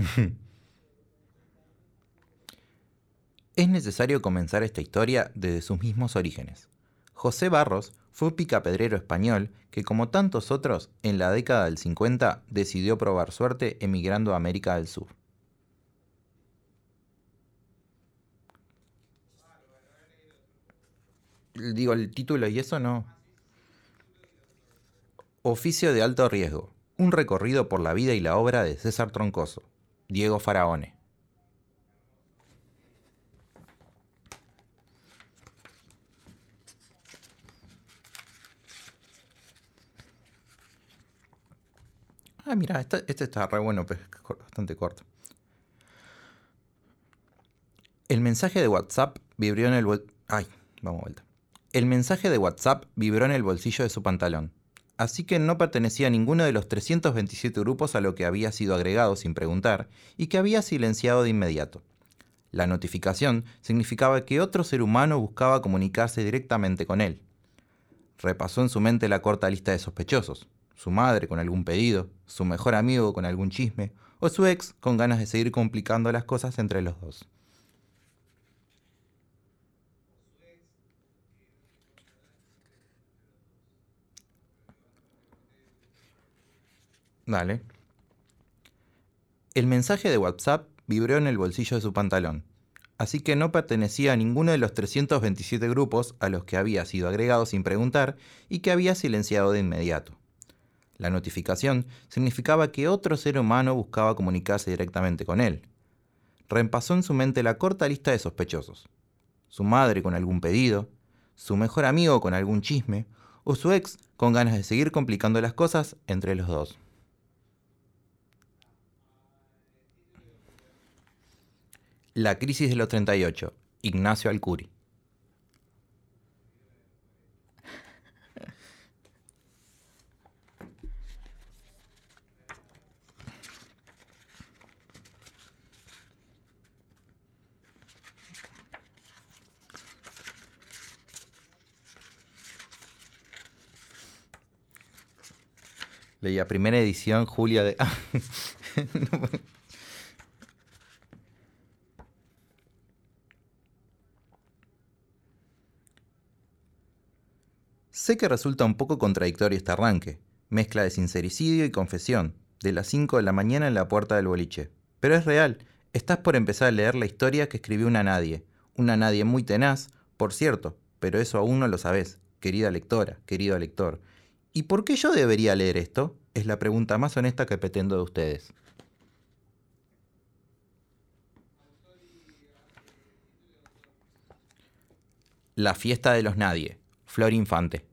Es necesario comenzar esta historia desde sus mismos orígenes. José Barros fue un picapedrero español que, como tantos otros, en la década del 50 decidió probar suerte emigrando a América del Sur. Digo, el título y eso no. Oficio de alto riesgo. Un recorrido por la vida y la obra de César Troncoso. Diego Faraone. Ah, mira, este está re bueno, pero es bastante corto. El mensaje de WhatsApp vibró en el Ay, vamos a vuelta. El mensaje de WhatsApp vibró en el bolsillo de su pantalón. Así que no pertenecía a ninguno de los 327 grupos a lo que había sido agregado sin preguntar y que había silenciado de inmediato. La notificación significaba que otro ser humano buscaba comunicarse directamente con él. Repasó en su mente la corta lista de sospechosos. Su madre con algún pedido, su mejor amigo con algún chisme, o su ex con ganas de seguir complicando las cosas entre los dos. Dale. El mensaje de WhatsApp vibró en el bolsillo de su pantalón, así que no pertenecía a ninguno de los 327 grupos a los que había sido agregado sin preguntar y que había silenciado de inmediato. La notificación significaba que otro ser humano buscaba comunicarse directamente con él. Repasó en su mente la corta lista de sospechosos. Su madre con algún pedido, su mejor amigo con algún chisme, o su ex con ganas de seguir complicando las cosas entre los dos. La crisis de los 38, Ignacio Alcuri. Leía primera edición, julio de... Sé que resulta un poco contradictorio este arranque, mezcla de sincericidio y confesión, de las 5 de la mañana en la puerta del boliche. Pero es real, estás por empezar a leer la historia que escribió una nadie muy tenaz, por cierto, pero eso aún no lo sabés, querida lectora, querido lector. ¿Y por qué yo debería leer esto? Es la pregunta más honesta que pretendo de ustedes. La fiesta de los nadie, Flor Infante.